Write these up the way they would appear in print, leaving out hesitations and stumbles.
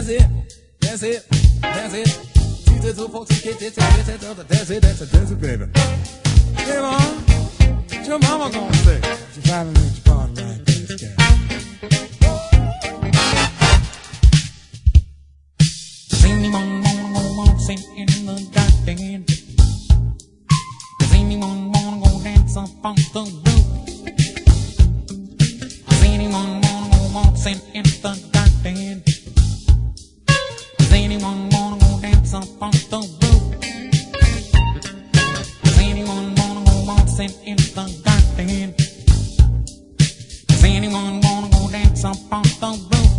That's it. That's it. That's it. Jesus, who folks, that's it. That's it, baby. Hey, Mom, what your mama gonna say? She finally let you party like this, guy. Does anyone wanna go waltzing in the garden? Does anyone wanna go dance up on the roof? Does anyone wanna go waltzing in the garden? Does anyone wanna go dance up on the roof? Does anyone wanna go waltzing in the garden? Does anyone wanna go dance up on the roof?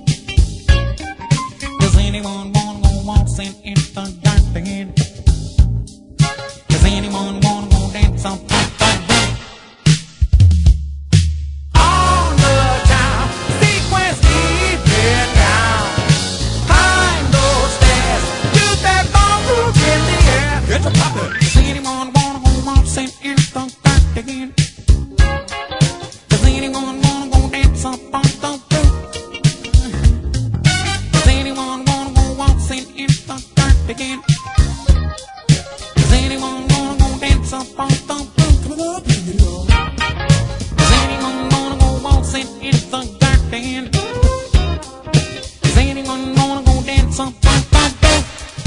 Does anyone wanna go waltzing in the garden? Does anyone wanna go dance up on the roof? On the town, sequence keep it down. Climb those stairs, do that ballroom in the air. Get the poppin'. Does anyone wanna go waltzing in the garden? Does anyone wanna go dance up on the roof? Does anyone wanna go waltzing in the garden? Does anyone wanna go dance up on the roof? Does anyone wanna go waltzing in the garden? Does anyone wanna go dance up on the roof?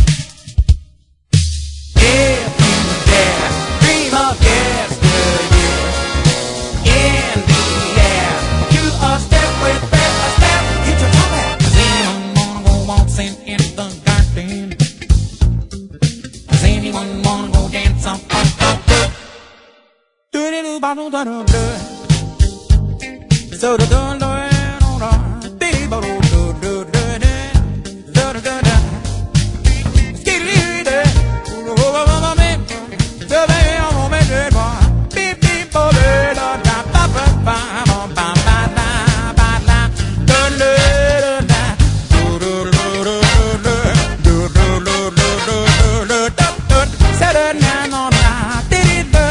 If you dare, dream of yesterday. In the air, you a step with a step, get your top hat. Does anyone wanna go waltzing in the garden? Does anyone wanna go dance up on the roof? Do-do-do, ba-do-da-do-do. So-do-do-do-do-do. Dee-ba-do-do-do-do-do. Do-do-do-do. Skiddy-dee-dee. So baby, I'm gonna make it boy. Beep, beep, bo, da, da, da, ba, ba, ba, ba, ba, ba, da, ba, da. Do-do-do-do-da. Do-do-do-do-do-do. Do-do-do-do-do-do-do. Sa-da-na-na-na. Dee-dee-do.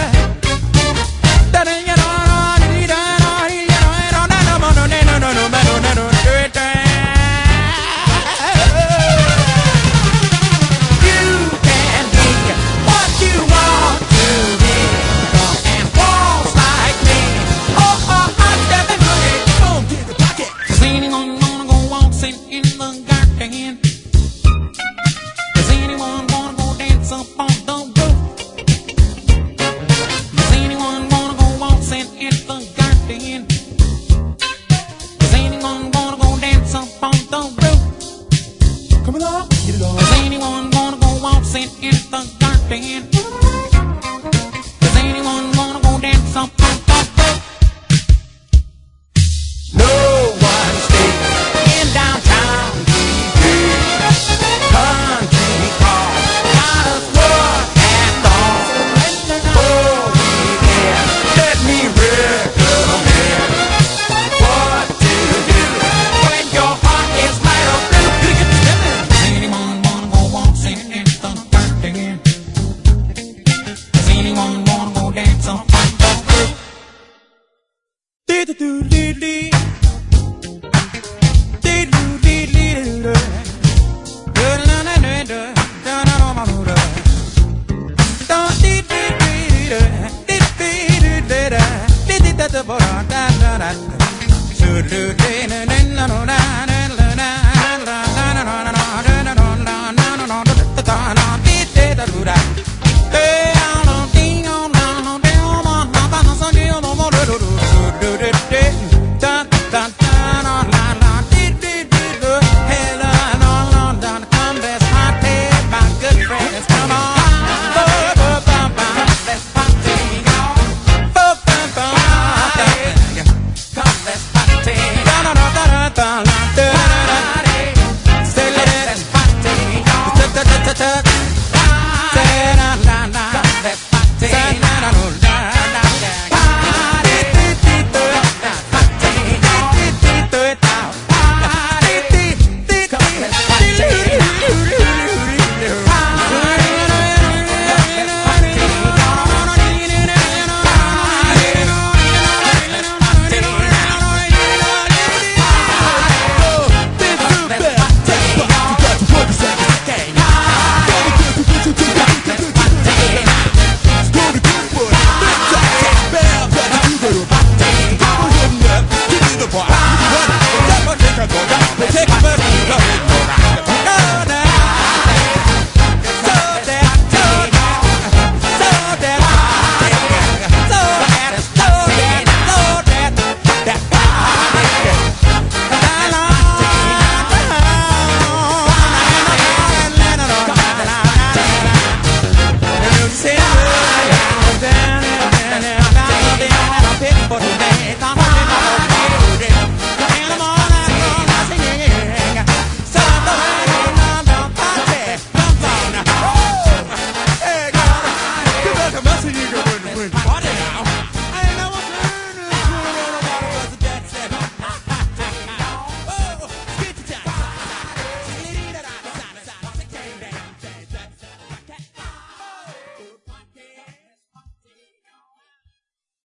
Does anyone wanna go waltzing in the garden? Does anyone wanna go dance up on the roof? No one stays in downtown D.C. Country cars got us work at dawn. Oh, yeah, let me recommend what to do when your heart is light of blue. Does anyone wanna go waltzing in the garden? Does anyone wanna go dance on the roof? Dee-doo-dee-dee. Dee-doo-dee-dee-doo. Do-da-da-da-da. Da-da-da-da-da. Da-dee-dee-dee-dee. Dee-dee-dee-dee-dee. Dee-dee-da-da-da-da. Da-da-da-da. Do-do-dee-dee-dee.